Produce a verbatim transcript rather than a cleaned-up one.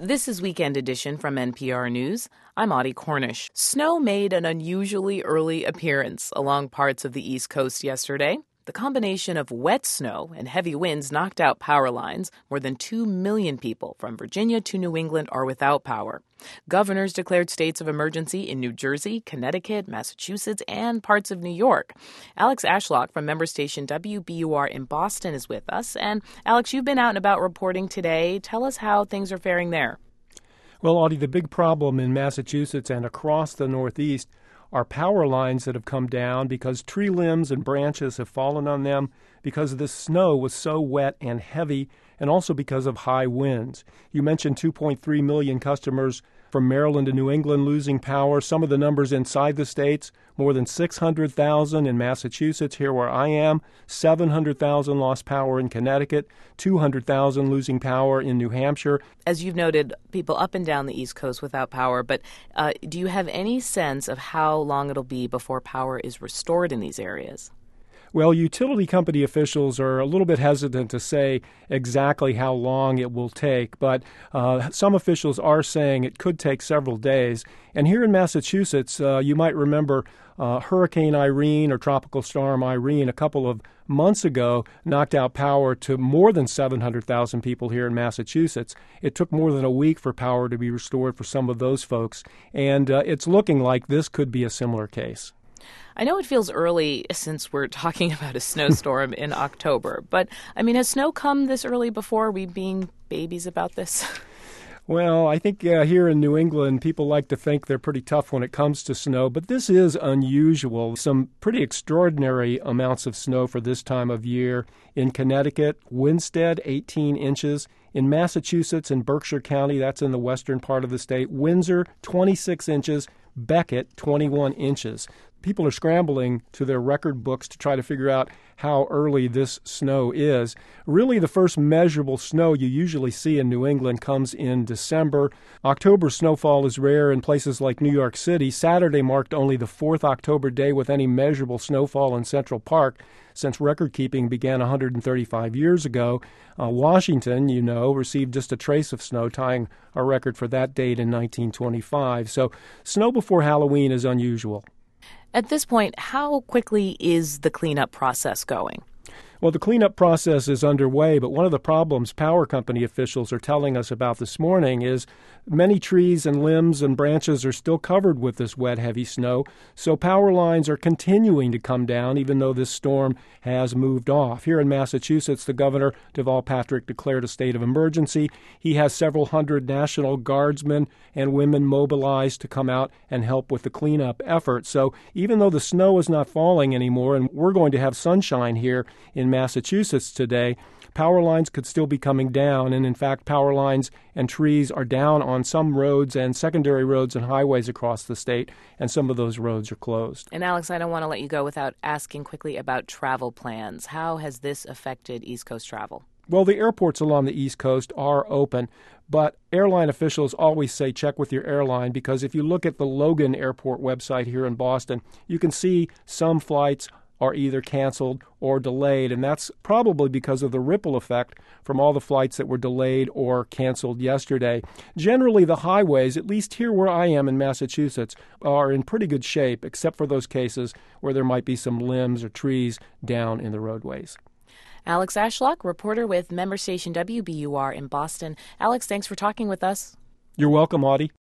This is Weekend Edition from N P R News. I'm Audie Cornish. Snow made an unusually early appearance along parts of the East Coast yesterday. The combination of wet snow and heavy winds knocked out power lines. More than two million people from Virginia to New England are without power. Governors declared states of emergency in New Jersey, Connecticut, Massachusetts, and parts of New York. Alex Ashlock from member station W B U R in Boston is with us. And Alex, you've been out and about reporting today. Tell us how things are faring there. Well, Audie, the big problem in Massachusetts and across the Northeast are power lines that have come down because tree limbs and branches have fallen on them because the snow was so wet and heavy, and also because of high winds. You mentioned two point three million customers from Maryland to New England losing power. Some of the numbers inside the states, more than six hundred thousand in Massachusetts, here where I am, seven hundred thousand lost power in Connecticut, two hundred thousand losing power in New Hampshire. As you've noted, people up and down the East Coast without power, but uh, do you have any sense of how long it'll be before power is restored in these areas? Well, utility company officials are a little bit hesitant to say exactly how long it will take, but uh, some officials are saying it could take several days. And here in Massachusetts, uh, you might remember uh, Hurricane Irene or Tropical Storm Irene a couple of months ago knocked out power to more than seven hundred thousand people here in Massachusetts. It took more than a week for power to be restored for some of those folks, and uh, it's looking like this could be a similar case. I know it feels early since we're talking about a snowstorm in October, but, I mean, has snow come this early before? Are we being babies about this? Well, I think uh, here in New England, people like to think they're pretty tough when it comes to snow, but this is unusual. Some pretty extraordinary amounts of snow for this time of year. In Connecticut, Winsted, eighteen inches. In Massachusetts, in Berkshire County, that's in the western part of the state, Windsor, twenty-six inches. Beckett, twenty-one inches. People are scrambling to their record books to try to figure out how early this snow is. Really, the first measurable snow you usually see in New England comes in December. October snowfall is rare in places like New York City. Saturday marked only the fourth October day with any measurable snowfall in Central Park since record-keeping began one hundred thirty-five years ago. Uh, Washington, you know, received just a trace of snow, tying a record for that date in nineteen twenty-five. So snow before Halloween is unusual. At this point, how quickly is the cleanup process going? Well, the cleanup process is underway, but one of the problems power company officials are telling us about this morning is many trees and limbs and branches are still covered with this wet, heavy snow, so power lines are continuing to come down even though this storm has moved off. Here in Massachusetts, the governor, Deval Patrick, declared a state of emergency. He has several hundred National Guardsmen and women mobilized to come out and help with the cleanup effort. So even though the snow is not falling anymore and we're going to have sunshine here in Massachusetts today, power lines could still be coming down, and in fact power lines and trees are down on some roads and secondary roads and highways across the state, and some of those roads are closed. And Alex, I don't want to let you go without asking quickly about travel plans. How has this affected East Coast travel? Well, the airports along the East Coast are open, but airline officials always say check with your airline, because if you look at the Logan Airport website here in Boston, you can see some flights are either canceled or delayed, and that's probably because of the ripple effect from all the flights that were delayed or canceled yesterday. Generally, the highways, at least here where I am in Massachusetts, are in pretty good shape, except for those cases where there might be some limbs or trees down in the roadways. Alex Ashlock, reporter with member station W B U R in Boston. Alex, thanks for talking with us. You're welcome, Audie.